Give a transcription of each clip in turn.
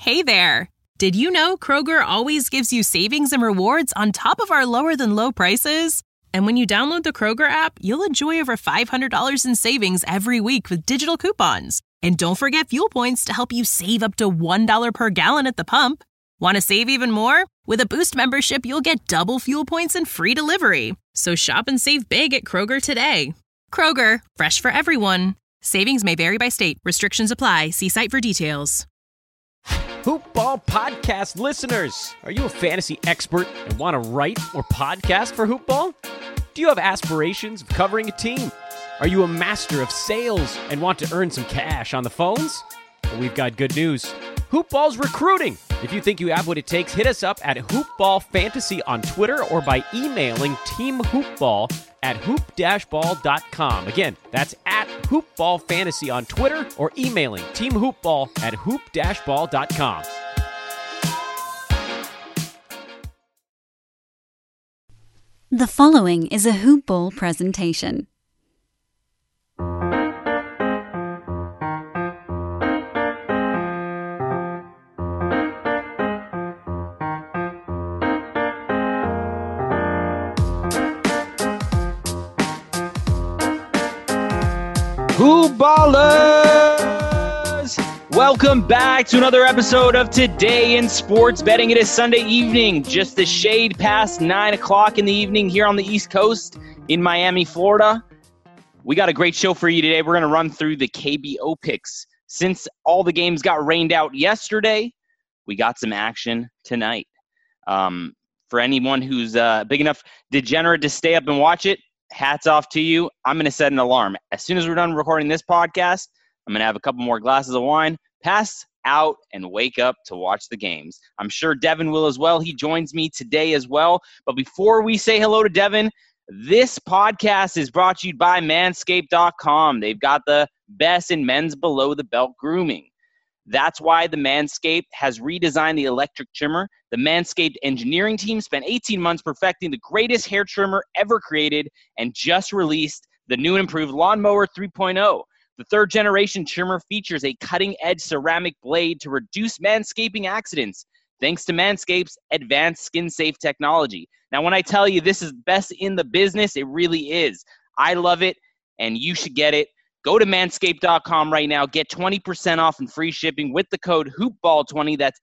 Hey there! Did you know Kroger always gives you savings and rewards on top of our lower-than-low prices? And when you download the Kroger app, you'll enjoy over $500 in savings every week with digital coupons. And don't forget fuel points to help you save up to $1 per gallon at the pump. Want to save even more? With a Boost membership, you'll get double fuel points and free delivery. So shop and save big at Kroger today. Kroger, fresh for everyone. Savings may vary by state. Restrictions apply. See site for details. Hoopball podcast listeners, are you a fantasy expert and want to write or podcast for Hoopball? Do you have aspirations of covering a team? Are you a master of sales and want to earn some cash on the phones? Well, we've got good news. Hoopball's recruiting. If you think you have what it takes, hit us up at Hoopball Fantasy on Twitter or by emailing teamhoopball@hoop-ball.com. Again, that's at Hoopball Fantasy on Twitter or emailing teamhoopball@hoop-ball.com. The following is a Hoopball presentation. Hoopballers! Welcome back to another episode of Today in Sports Betting. It is Sunday evening, just a shade past 9 o'clock in the evening here on the East Coast in Miami, Florida. We got a great show for you today. We're going to run through the KBO picks. Since all the games got rained out yesterday, we got some action tonight. For anyone who's big enough degenerate to stay up and watch it, hats off to you. I'm going to set an alarm. As soon as we're done recording this podcast, I'm going to have a couple more glasses of wine, pass out, and wake up to watch the games. I'm sure Devin will as well. He joins me today as well. But before we say hello to Devin, this podcast is brought to you by Manscaped.com. They've got the best in men's below-the-belt grooming. That's why the Manscaped has redesigned the electric trimmer. The Manscaped engineering team spent 18 months perfecting the greatest hair trimmer ever created and just released the new and improved Lawnmower 3.0. The third-generation trimmer features a cutting-edge ceramic blade to reduce manscaping accidents, thanks to Manscaped's advanced skin-safe technology. Now, when I tell you this is best in the business, it really is. I love it, and you should get it. Go to manscaped.com right now. Get 20% off and free shipping with the code HOOPBALL20. That's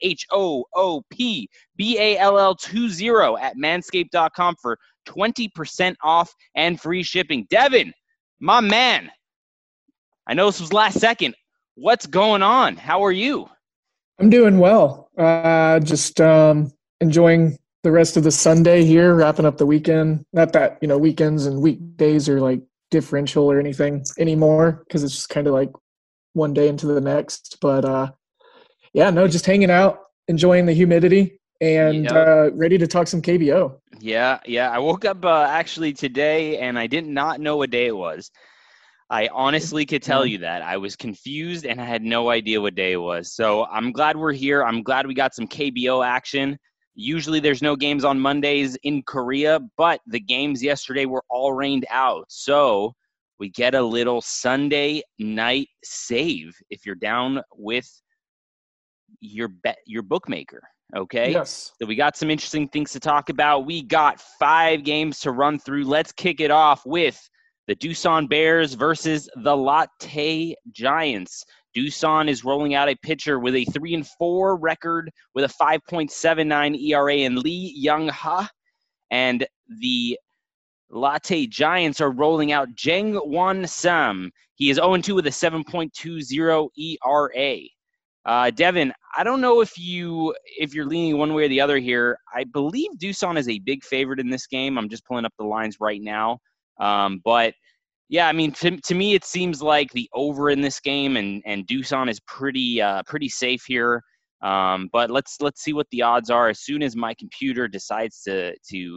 HOOPBALL20 at manscaped.com for 20% off and free shipping. Devin, my man, I know this was last second. What's going on? How are you? I'm doing well. Just enjoying the rest of the Sunday here, wrapping up the weekend. Not that, weekends and weekdays are like differential or anything anymore because it's just kind of like one day into the next. But just hanging out, enjoying the humidity, and ready to talk some KBO. Yeah. I woke up actually today, and I did not know what day it was. I honestly could tell you that. I was confused, and I had no idea what day it was. So I'm glad we're here. I'm glad we got some KBO action. Usually there's no games on Mondays in Korea, but the games yesterday were all rained out. So we get a little Sunday night save if you're down with your bookmaker, okay? Yes. So we got some interesting things to talk about. We got 5 games to run through. Let's kick it off with the Doosan Bears versus the Lotte Giants. Doosan is rolling out a pitcher with a 3-4 record with a 5.79 ERA in Lee Young-ha. And the Lotte Giants are rolling out Jang-Won Sam. He is 0-2 with a 7.20 ERA. Devin, I don't know if you're leaning one way or the other here. I believe Doosan is a big favorite in this game. I'm just pulling up the lines right now. But yeah, I mean, to me, it seems like the over in this game, and Doosan is pretty safe here. But let's see what the odds are as soon as my computer decides to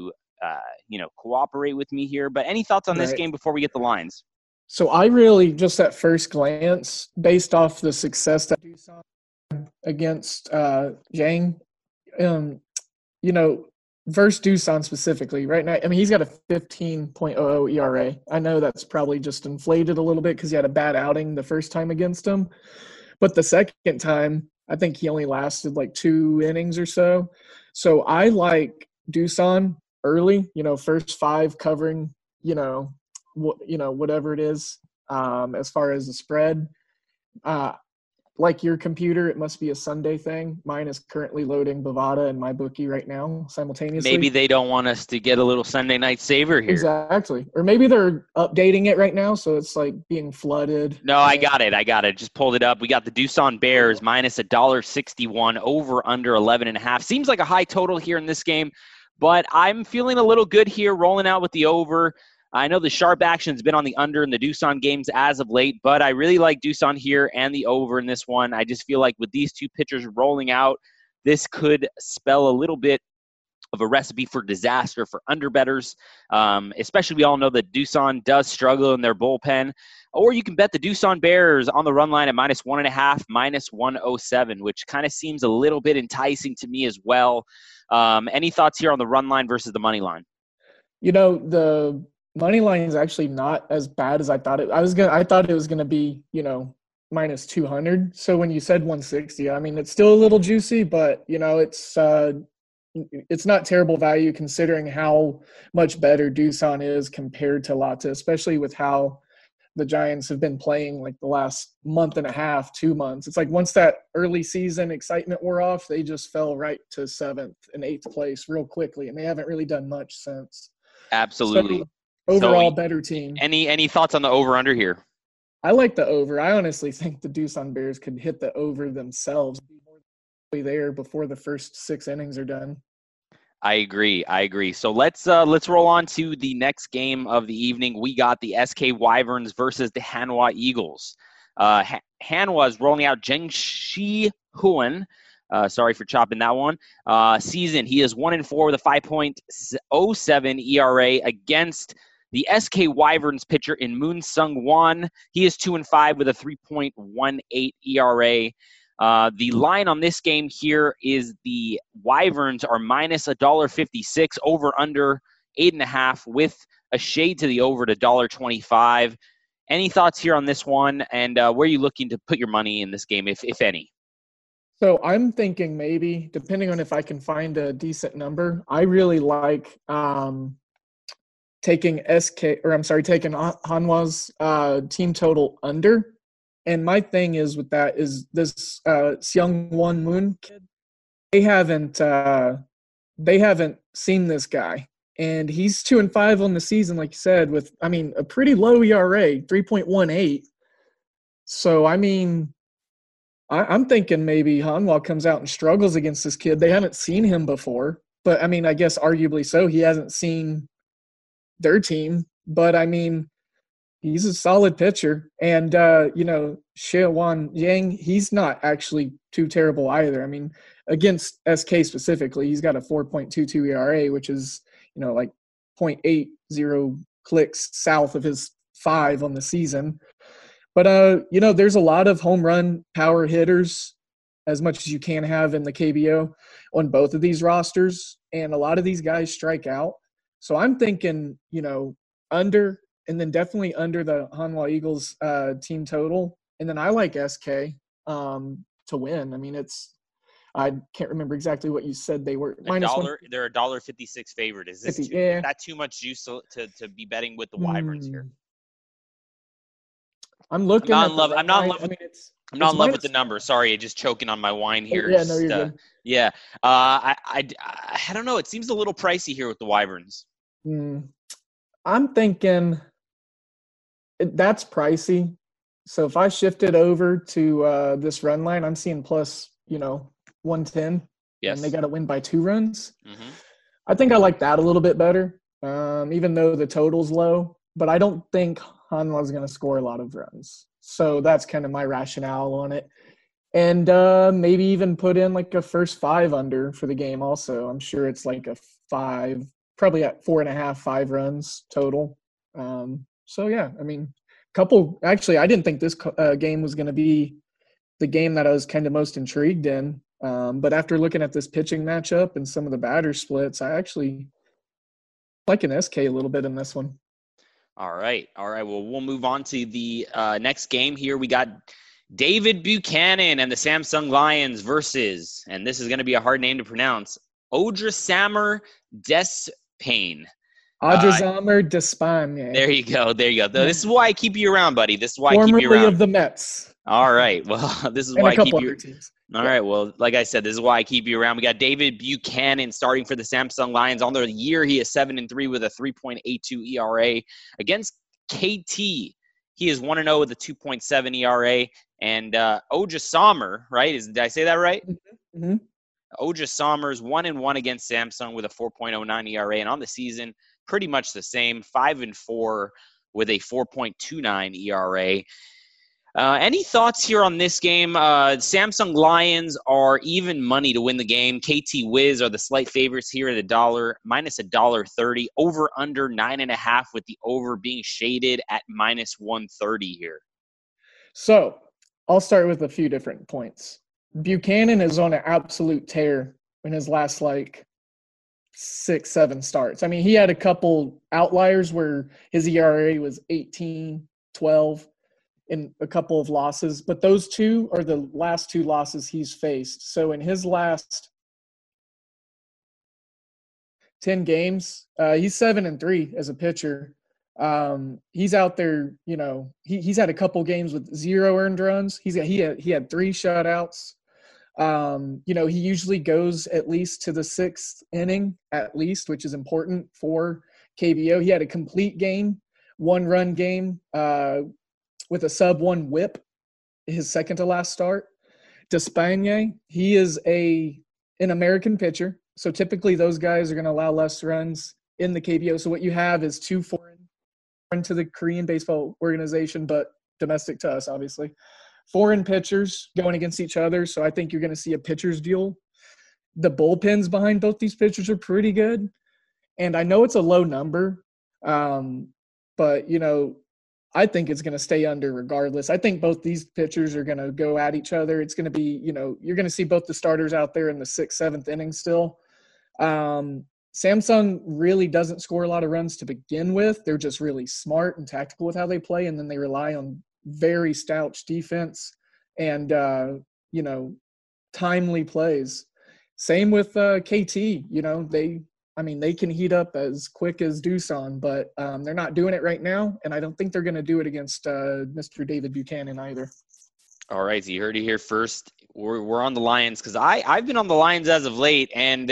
cooperate with me here. But any thoughts on this game before we get the lines? So I really, just at first glance, based off the success that Doosan against Jang, versus Doosan specifically right now, I mean, he's got a 15.00 ERA. I know that's probably just inflated a little bit because he had a bad outing the first time against him. But the second time, I think he only lasted like 2 innings or so. So I like Doosan early, first 5 covering, whatever it is, as far as the spread. Like your computer, it must be a Sunday thing. Mine is currently loading Bovada and MyBookie right now simultaneously. Maybe they don't want us to get a little Sunday night saver here. Exactly. Or maybe they're updating it right now, so it's like being flooded. No, I got it. Just pulled it up. We got the Doosan Bears minus $1.61, over under 11.5. Seems like a high total here in this game, but I'm feeling a little good here, rolling out with the over. I know the sharp action's been on the under in the Doosan games as of late, but I really like Doosan here and the over in this one. I just feel like with these two pitchers rolling out, this could spell a little bit of a recipe for disaster for underbettors. Especially we all know that Doosan does struggle in their bullpen. Or you can bet the Doosan Bears on the run line at -1.5, -107, which kind of seems a little bit enticing to me as well. Any thoughts here on the run line versus the money line? The money line is actually not as bad as I thought it. I thought it was gonna be, -200. So when you said 160, I mean it's still a little juicy, but it's not terrible value considering how much better Doosan is compared to Lotte, especially with how the Giants have been playing like the last month and a half, 2 months. It's like once that early season excitement wore off, they just fell right to 7th and 8th place real quickly, and they haven't really done much since. Absolutely. So, overall, better team. Any thoughts on the over-under here? I like the over. I honestly think the Doosan Bears could hit the over themselves, be there before the first 6 innings are done. I agree. So let's roll on to the next game of the evening. We got the SK Wyverns versus the Hanwha Eagles. Hanwha is rolling out Zheng Shi-huan. Sorry for chopping that one. Season, he is 1-4 with a 5.07 ERA against the SK Wyverns pitcher in Moon Sung Won. He is 2-5 with a 3.18 ERA. The line on this game here is the Wyverns are minus $1.56, over under 8.5, with a shade to the over to $1.25. Any thoughts here on this one, and where are you looking to put your money in this game, if any? So I'm thinking maybe, depending on if I can find a decent number, I really like taking Hanwha's team total under. And my thing is with that is this Seung-won Moon kid. They haven't seen this guy, and he's 2-5 on the season, like you said, with a pretty low ERA, 3.18. So I'm thinking maybe Hanwha comes out and struggles against this kid. They haven't seen him before, but I guess arguably so. He hasn't seen their team, but he's a solid pitcher. And, Shi-huan Yang, he's not actually too terrible either. Against SK specifically, he's got a 4.22 ERA, which is, like 0.80 clicks south of his 5 on the season. But, there's a lot of home run power hitters, as much as you can have in the KBO, on both of these rosters. And a lot of these guys strike out. So I'm thinking, under, and then definitely under the Hanwha Eagles team total. And then I like SK to win. I can't remember exactly what you said they were. They're $1.56 favorite. Is this is that too much juice to be betting with the Wyverns here? I'm looking. I'm not in love with the number. Sorry, just choking on my wine here. Yeah, no, you're good. Yeah. I don't know. It seems a little pricey here with the Wyverns. I'm thinking that's pricey. So if I shift it over to this run line, I'm seeing plus, 110. Yes. And they got to win by 2 runs. Mm-hmm. I think I like that a little bit better, even though the total's low. But I don't think Hanwha's going to score a lot of runs. So that's kind of my rationale on it. And maybe even put in like a first 5 under for the game also. I'm sure it's like a 5, probably at 4.5, 5 runs total. So, yeah, actually, I didn't think this game was going to be the game that I was kind of most intrigued in. But after looking at this pitching matchup and some of the batter splits, I actually like an SK a little bit in this one. All right. Well, we'll move on to the next game here. We got David Buchanan and the Samsung Lions versus, and this is going to be a hard name to pronounce, Odrasamir Despaigne. Odrasamir Despaigne. There you go. This is why I keep you around, buddy. This is why I keep you Formerly around. of the Mets. All right. Well, this is And why a I keep couple you. other teams. All right. Well, like I said, this is why I keep you around. We got David Buchanan starting for the Samsung Lions. On the year, he is 7-3 with a 3.82 ERA. Against KT, he is 1-0 with a 2.7 ERA. And Odrasamir, right? Did I say that right? Mm-hmm. Odrasamir is 1-1 against Samsung with a 4.09 ERA. And on the season, pretty much the same, 5-4 with a 4.29 ERA. Any thoughts here on this game? Samsung Lions are even money to win the game. KT Wiz are the slight favorites here at minus $1.30. Over under 9.5 with the over being shaded at minus 130 here. So I'll start with a few different points. Buchanan is on an absolute tear in his last 6-7 starts. I mean, he had a couple outliers where his ERA was 18, 12. In a couple of losses, but those two are the last two losses he's faced. So in his last 10 games, he's 7-3 as a pitcher. He's out there, he's had a couple games with 0 earned runs. He had 3 shutouts. He usually goes at least to the 6th inning at least, which is important for KBO. He had a complete game, 1-run game, with a sub-1 whip, his second to last start. Despaigne, he is an American pitcher, so typically those guys are going to allow less runs in the KBO. So what you have is 2 foreign to the Korean baseball organization, but domestic to us, obviously. Foreign pitchers going against each other, so I think you're going to see a pitcher's duel. The bullpens behind both these pitchers are pretty good, and I know it's a low number, but, I think it's going to stay under regardless. I think both these pitchers are going to go at each other. It's going to be, you're going to see both the starters out there in the 6th, 7th inning still. Samsung really doesn't score a lot of runs to begin with. They're just really smart and tactical with how they play, and then they rely on very stout defense and, timely plays. Same with KT. They can heat up as quick as Doosan, but they're not doing it right now, and I don't think they're going to do it against Mr. David Buchanan either. All right, so you heard it here first. We're on the Lions because I've been on the Lions as of late, and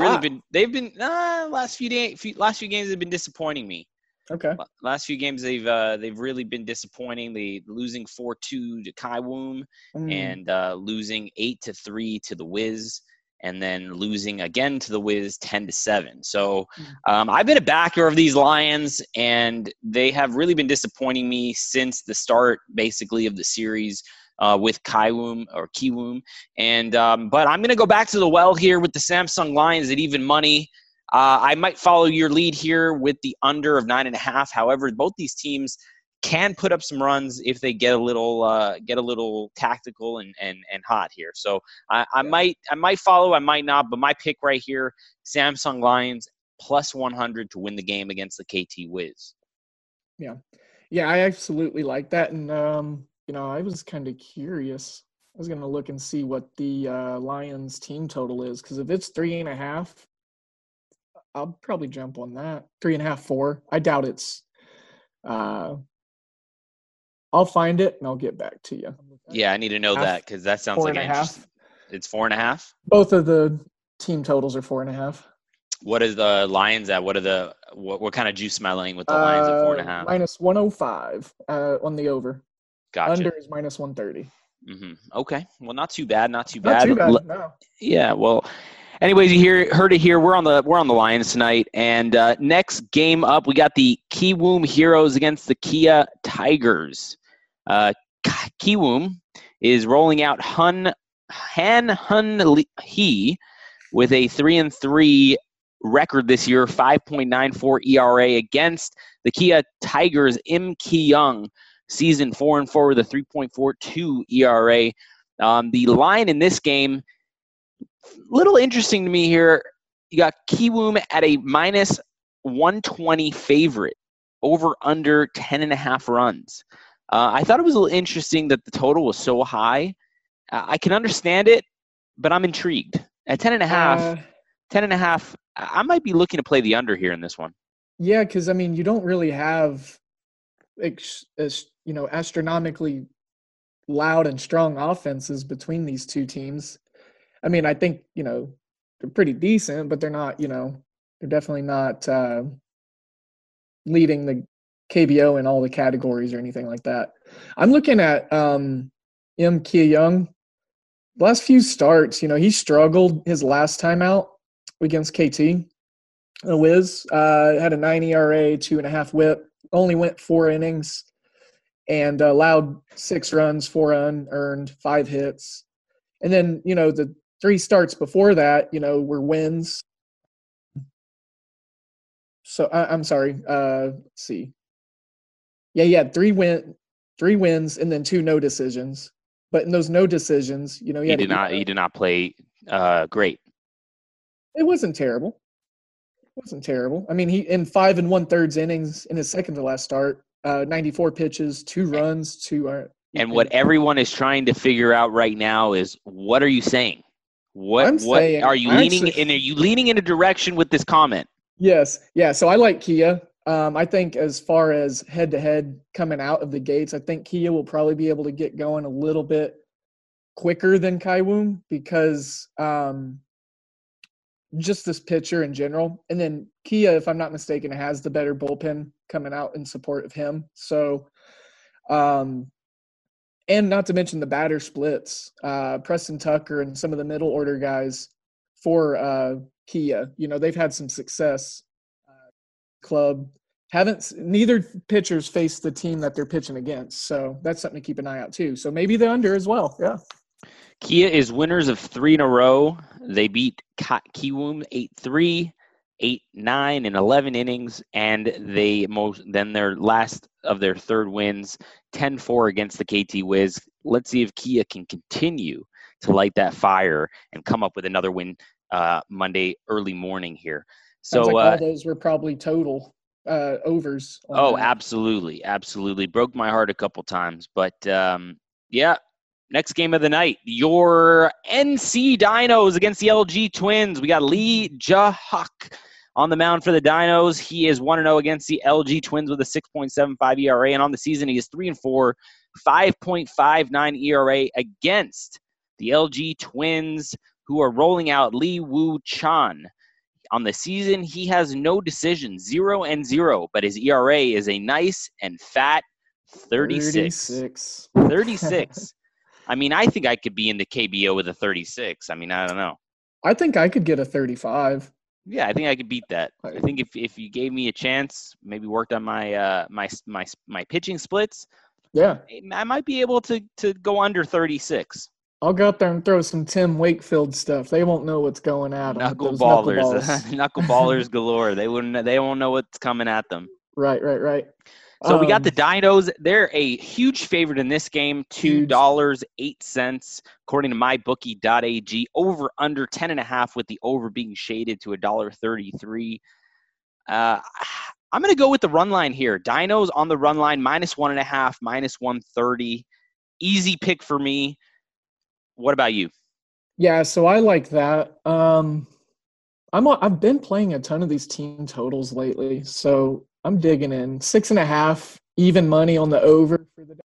last few games have been disappointing me. Okay. Last few games they've really been disappointing. They losing 4-2 to Kaiwoom and losing 8-3 to the Wiz. And then losing again to the Wiz 10-7. So I've been a backer of these Lions, and they have really been disappointing me since the start, basically, of the series with Kiwoom. And but I'm going to go back to the well here with the Samsung Lions at even money. I might follow your lead here with the under of 9.5. However, both these teams can put up some runs if they get a little tactical and hot here. So I might follow, I might not, but my pick right here, Samsung Lions plus 100 to win the game against the KT Wiz. Yeah, I absolutely like that, and I was kind of curious. I was going to look and see what the Lions team total is, because if it's 3.5, I'll probably jump on that. 3.5, 4. I doubt it's. I'll find it and I'll get back to you. Yeah, I need to know that because that sounds like it's 4.5. Both of the team totals are 4.5. What is the Lions at? What kind of juice am I laying with the Lions at 4.5? Minus 105 on the over. Gotcha. Under is minus 130. Mm-hmm. Okay. Well, not too bad. Not too bad. No. Yeah. Well. Anyways, you heard it here. We're on the Lions tonight, and next game up, we got the Kiwoom Heroes against the Kia Tigers. Kiwoom is rolling out Han Hee with a 3-3 record this year, 5.94 ERA against the Kia Tigers. Im Ki-young, season 4-4 with a 3.42 ERA. The line in this game, little interesting to me here. You got Kiwoom at a minus 120 favorite, over under 10.5 runs. I thought it was a little interesting that the total was so high. I can understand it, but I'm intrigued. At 10.5, I might be looking to play the under here in this one. Yeah, because, I mean, you don't really have, astronomically loud and strong offenses between these two teams. I mean, I think, they're pretty decent, but they're not, they're definitely not leading the KBO in all the categories or anything like that. I'm looking at Kia Young. Last few starts, he struggled his last time out against KT. Wiz had a 9 ERA, 2.5 WHIP, only went 4 innings, and allowed 6 runs, 4 unearned, 5 hits. And then, the 3 starts before that, were wins. So I'm sorry. Let's see. Yeah, he had 3 wins and then 2 no decisions. But in those no decisions, he did not play great. It wasn't terrible. I mean, he in 5 1/3 innings in his second to last start, 94 pitches, 2 runs, 2. And what everyone is trying to figure out right now is, what are you saying? What are you leaning in? Are you leaning in a direction with this comment? Yes. Yeah. So I like Kia. I think as far as head-to-head coming out of the gates, I think Kia will probably be able to get going a little bit quicker than Kaiwoom because just this pitcher in general. And then Kia, if I'm not mistaken, has the better bullpen coming out in support of him. So, and not to mention the batter splits, Preston Tucker and some of the middle order guys for Kia, they've had some success. Club neither pitchers face the team that they're pitching against, so that's something to keep an eye out too. So maybe the under as well. Yeah, Kia is winners of 3 in a row. They beat Kiwoom 8-3, 8-9 in 11 innings, and then their last of their third wins, 10-4 against the KT Wiz. Let's see if Kia can continue to light that fire and come up with another win Monday early morning here. So all those were probably total overs. Oh, absolutely. Broke my heart a couple times. But, yeah, next game of the night, your NC Dinos against the LG Twins. We got Lee Ja-hak on the mound for the Dinos. He is 1-0 against the LG Twins with a 6.75 ERA. And on the season, he is 3-4, 5.59 ERA against the LG Twins, who are rolling out Lee Woo-chan. On the season, he has no decisions, 0-0, but his ERA is a nice and fat 36. 36. I mean, I think I could be in the KBO with a 36. I mean, I don't know. I think I could get a 35. Yeah, I think I could beat that. I think if you gave me a chance, maybe worked on my my pitching splits, yeah, I might be able to go under 36. I'll go out there and throw some Tim Wakefield stuff. They won't know what's going at them. Knuckleballers galore. They won't know what's coming at them. Right. So we got the Dinos. They're a huge favorite in this game, $2.08, according to mybookie.ag. Over under 10.5 with the over being shaded to $1.33. I'm going to go with the run line here. Dinos on the run line, -1.5, -130. Easy pick for me. What about you? Yeah, so I like that. I've been playing a ton of these team totals lately, so I'm digging in. 6.5, even money on the over for the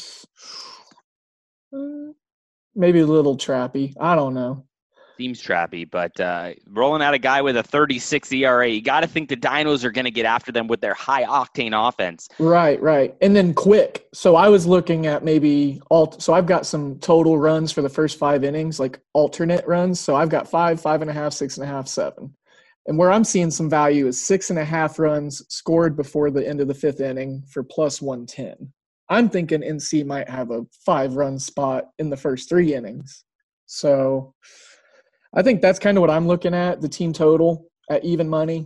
Dinos. Maybe a little trappy. I don't know. Seems trappy, but rolling out a guy with a 36 ERA, you got to think the Dinos are going to get after them with their high-octane offense. Right. And then quick. So I was looking at maybe so I've got some total runs for the first 5 innings, like alternate runs. So I've got 5, 5.5, 6.5, 7. And where I'm seeing some value is 6.5 runs scored before the end of the 5th inning for +110. I'm thinking NC might have a 5-run spot in the first 3 innings. So I think that's kind of what I'm looking at, the team total at even money.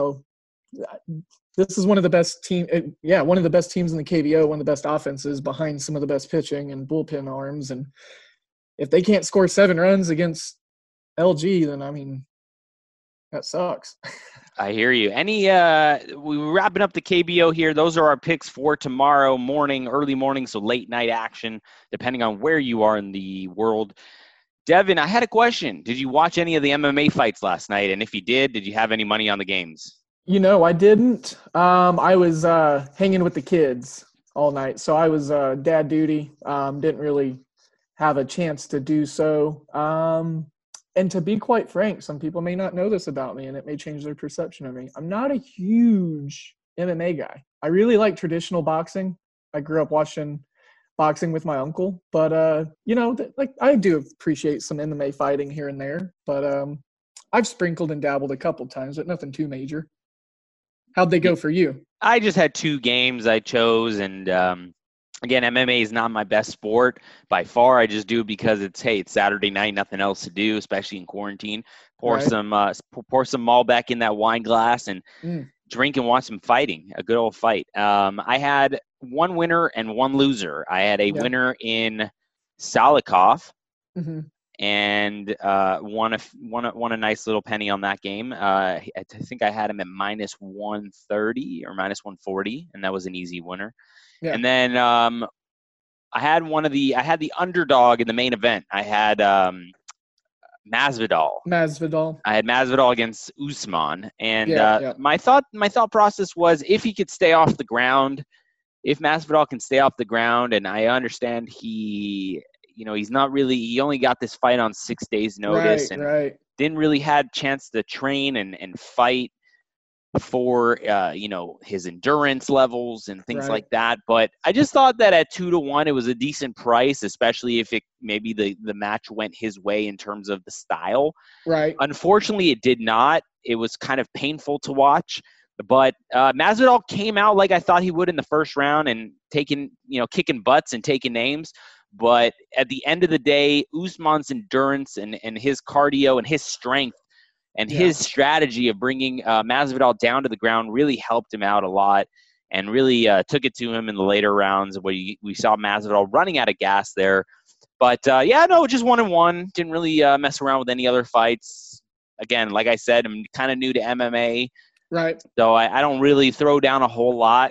This is one of the best teams in the KBO, one of the best offenses behind some of the best pitching and bullpen arms. And if they can't score 7 runs against LG, then, I mean, That sucks. I hear you. We're wrapping up the KBO here. Those are our picks for tomorrow morning, early morning, so late night action, depending on where you are in the world. Devin, I had a question. Did you watch any of the MMA fights last night? And if you did you have any money on the games? I didn't. I was hanging with the kids all night, so I was dad duty. Didn't really have a chance to do so. And to be quite frank, some people may not know this about me, and it may change their perception of me. I'm not a huge MMA guy. I really like traditional boxing. I grew up watching boxing with my uncle, but I do appreciate some MMA fighting here and there. But I've sprinkled and dabbled a couple times, but nothing too major. How'd they go for you? I just had 2 games I chose, and again, MMA is not my best sport by far. I just do it because it's Saturday night, nothing else to do, especially in quarantine. Pour some Malbec in that wine glass and drink and watch some fighting, a good old fight. I had 1 winner and 1 loser. I had a winner in Salikov and won a nice little penny on that game. I think I had him at minus 130 or minus 140, and that was an easy winner. Yeah. And then I had the underdog in the main event. I had Masvidal. I had Masvidal against Usman, and my thought process was if he could stay off the ground, if Masvidal can stay off the ground, and I understand he only got this fight on 6 days notice didn't really had chance to train and fight for his endurance levels and things like that. But I just thought that at 2-1 it was a decent price, especially if maybe the match went his way in terms of the style. Right. Unfortunately, it did not. It was kind of painful to watch. But Masvidal came out like I thought he would in the first round and kicking butts and taking names. But at the end of the day, Usman's endurance and his cardio and his strength and his strategy of bringing Masvidal down to the ground really helped him out a lot and really took it to him in the later rounds where we saw Masvidal running out of gas there. But, just 1-1. Didn't really mess around with any other fights. Again, like I said, I'm kind of new to MMA. Right. So I don't really throw down a whole lot.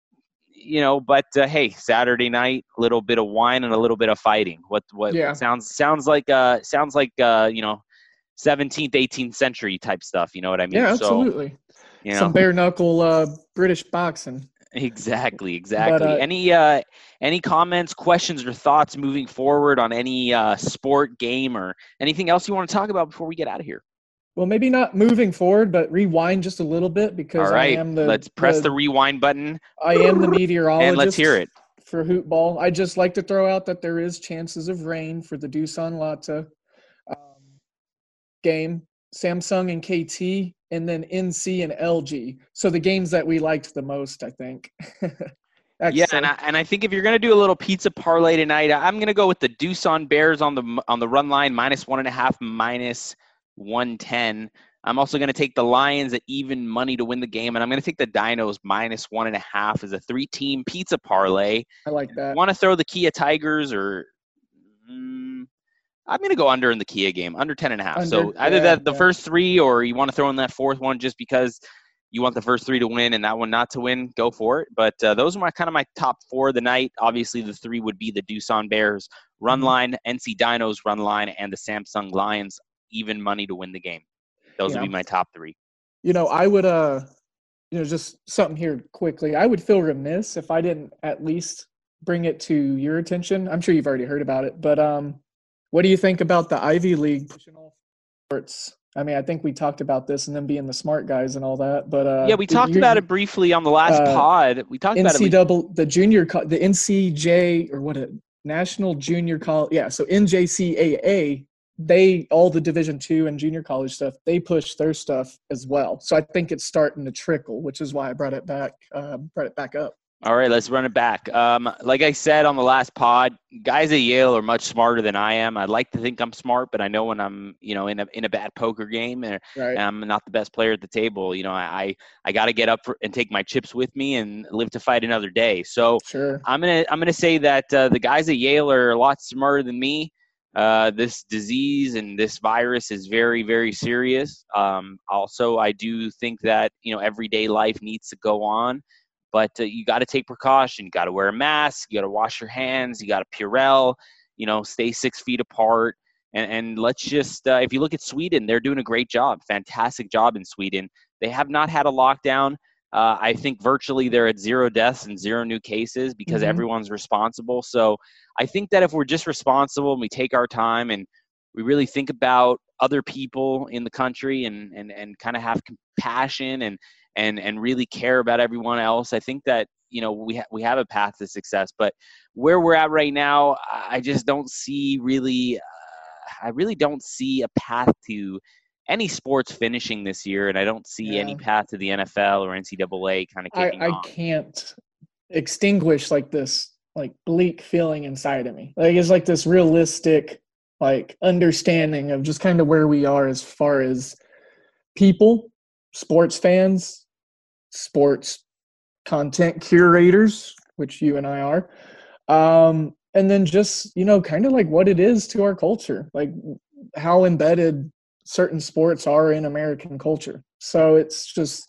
But Saturday night, a little bit of wine and a little bit of fighting. What sounds like 17th, 18th century type stuff. You know what I mean? Yeah, absolutely. So, some bare knuckle British boxing. Exactly. But, any comments, questions, or thoughts moving forward on any sport, game, or anything else you want to talk about before we get out of here? Well, maybe not moving forward, but rewind just a little bit because let's press the rewind button. I am the meteorologist. And let's hear it. For Hoopball. I just like to throw out that there is chances of rain for the Doosan Latte game, Samsung and KT, and then NC and LG. So the games that we liked the most, I think. And I think if you're going to do a little pizza parlay tonight, I'm going to go with the Doosan Bears on the run line, -1.5, -110. I'm also going to take the Lions at even money to win the game, and I'm going to take the Dinos -1.5 as a 3-team pizza parlay. I like that. Want to throw the Kia Tigers or I'm going to go under in the Kia game, under 10.5. So either the first 3 or you want to throw in that fourth one just because you want the first 3 to win and that one not to win, go for it. But those are my top 4 of the night. Obviously, the 3 would be the Doosan Bears run line, NC Dinos run line, and the Samsung Lions even money to win the game. Those would be my top 3. I would, just something here quickly. I would feel remiss if I didn't at least bring it to your attention. I'm sure you've already heard about it, but what do you think about the Ivy League pushing all sports? I mean, I think we talked about this and them being the smart guys and all that, but we talked about it briefly on the last pod. We talked about it. The NCJ or what National Junior College. Yeah, so NJCAA. All the Division II and junior college stuff, they push their stuff as well. So I think it's starting to trickle, which is why I brought it back up. All right, let's run it back. Like I said on the last pod, guys at Yale are much smarter than I am. I like to think I'm smart, but I know when I'm, in a bad poker game and I'm not the best player at the table, I got to get up and take my chips with me and live to fight another day. So I'm gonna say that the guys at Yale are a lot smarter than me. this disease and this virus is very, very serious. Also, I do think that, everyday life needs to go on, but you got to take precaution. You got to wear a mask. You got to wash your hands. You got to Purell, stay 6 feet apart. And let's just, if you look at Sweden, they're doing a great job, fantastic job in Sweden. They have not had a lockdown. I think virtually they're at 0 deaths and 0 new cases because everyone's responsible. So I think that if we're just responsible and we take our time and we really think about other people in the country and kind of have compassion and really care about everyone else, I think that, we have a path to success. But where we're at right now, I just don't see really I really don't see a path to any sports finishing this year, and I don't see any path to the NFL or NCAA kind of kicking off. I can't extinguish this bleak feeling inside of me. It's this realistic understanding of just kind of where we are as far as people, sports fans, sports content curators, which you and I are. And then just, kind of what it is to our culture, how embedded certain sports are in American culture. So it's just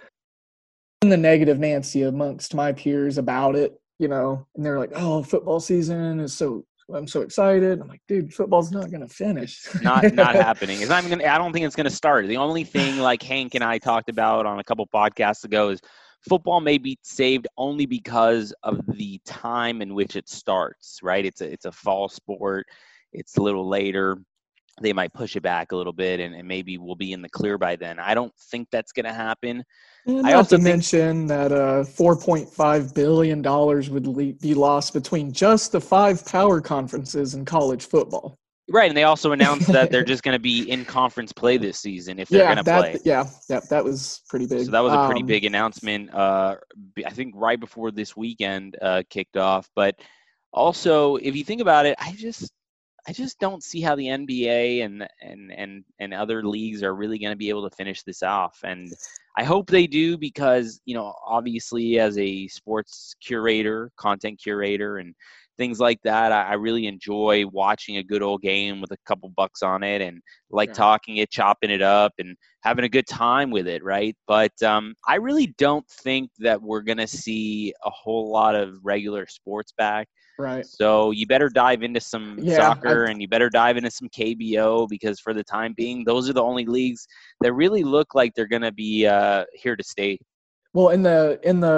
the negative Nancy amongst my peers about it, and they're like, oh, football season is I'm so excited. I'm like, dude, football's not going to finish. not happening. It's not I don't think it's going to start. The only thing Hank and I talked about on a couple podcasts ago is football may be saved only because of the time in which it starts, right? It's a fall sport. It's a little later. They might push it back a little bit, and maybe we'll be in the clear by then. I don't think that's going to happen. Not to mention that $4.5 billion would be lost between just the 5 power conferences in college football. Right, and they also announced that they're just going to be in conference play this season if they're going to play. Yeah, that was pretty big. So that was a pretty big announcement, I think right before this weekend kicked off. But also, if you think about it, I just don't see how the NBA and other leagues are really going to be able to finish this off. And I hope they do because, obviously as a sports curator, content curator, and things like that, I really enjoy watching a good old game with a couple bucks on it and talking it, chopping it up, and having a good time with it, right? But I really don't think that we're going to see a whole lot of regular sports back. Right. So you better dive into some soccer and you better dive into some KBO because for the time being, those are the only leagues that really look like they're going to be here to stay. Well, in the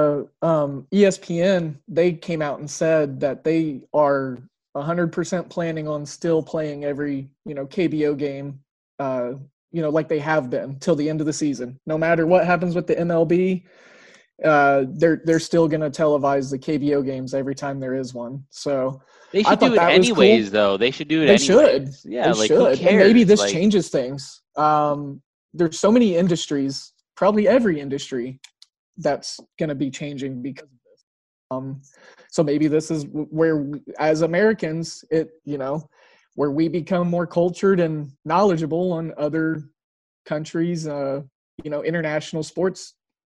ESPN, they came out and said that they are 100% planning on still playing every, KBO game, like they have been till the end of the season. No matter what happens with the MLB, they're still going to televise the KBO games every time there is one. So they should do it anyways, though. They should do it anyways. They should. Yeah, they should. Who cares? And maybe this changes things. There's so many industries, probably every industry, that's going to be changing because of this. So maybe this is where, as Americans, where we become more cultured and knowledgeable on other countries, international sports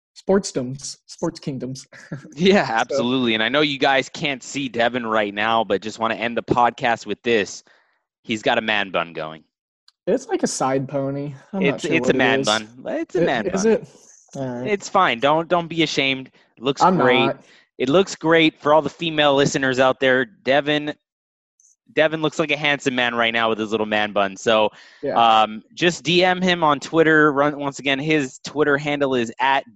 kingdoms. Yeah, absolutely. And I know you guys can't see Devin right now, but just want to end the podcast with this. He's got a man bun going. It's like a side pony. It's a man bun. It's a man bun. Is it? All right. It's fine. Don't be ashamed. It looks I'm great. not. It looks great for all the female listeners out there. Devin looks like a handsome man right now with his little man bun. So just DM him on Twitter. Once again, his Twitter handle is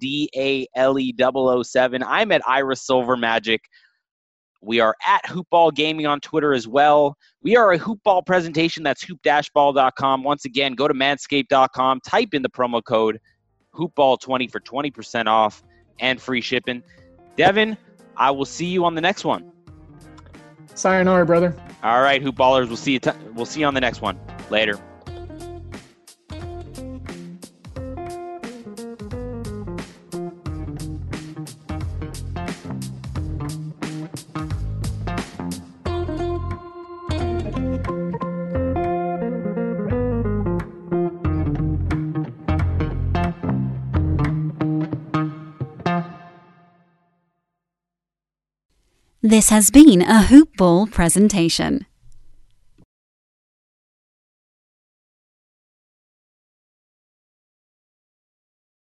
@DALE007. I'm at Ira Silver Magic. We are at Hoopball Gaming on Twitter as well. We are a Hoopball presentation. That's hoop-ball.com. Once again, go to manscaped.com. Type in the promo code Hoopball20 for 20% off and free shipping. Devin, I will see you on the next one. Sayonara, brother. All right, Hoopballers. We'll see you on the next one. Later. This has been a Hoop Ball presentation.